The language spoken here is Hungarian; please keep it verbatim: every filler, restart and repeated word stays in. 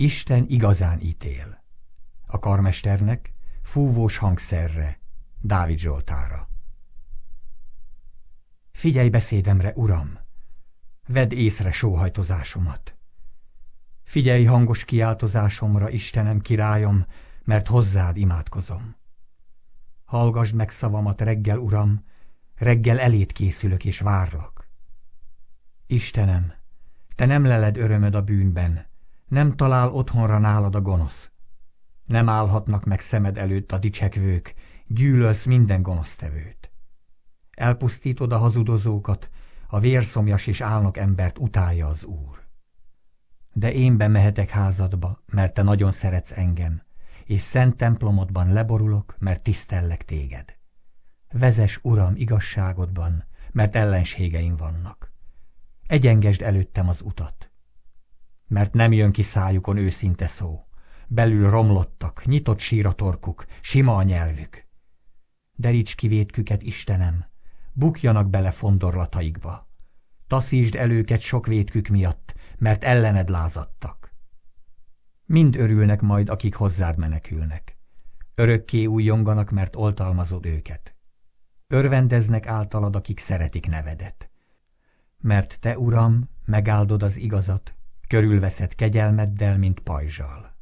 Isten igazán ítél. A karmesternek, fúvós hangszerre, Dávid Zsoltára. Figyelj beszédemre, Uram! Vedd észre sóhajtozásomat. Figyelj hangos kiáltozásomra, Istenem, királyom, mert hozzád imádkozom. Hallgasd meg szavamat reggel, Uram, reggel elét készülök és várlak. Istenem, te nem leled örömöd a bűnben, nem talál otthonra nálad a gonosz. Nem állhatnak meg szemed előtt a dicsekvők, gyűlölsz minden gonosztevőt. Elpusztítod a hazudozókat, a vérszomjas és álnok embert utálja az Úr. De én bemehetek házadba, mert te nagyon szeretsz engem, és szent templomodban leborulok, mert tisztellek téged. Vezess, Uram, igazságodban, mert ellenségeim vannak. Egyengesd előttem az utat. Mert nem jön ki szájukon őszinte szó. Belül romlottak, nyitott sír a torkuk, sima a nyelvük. Deríts ki vétküket, Istenem, bukjanak bele fondorlataikba. Taszítsd el őket sok vétkük miatt, mert ellened lázadtak. Mind örülnek majd, akik hozzád menekülnek. Örökké újjonganak, mert oltalmazod őket. Örvendeznek általad, akik szeretik nevedet. Mert te, Uram, megáldod az igazat, körülveszed kegyelmeddel, mint pajzsal.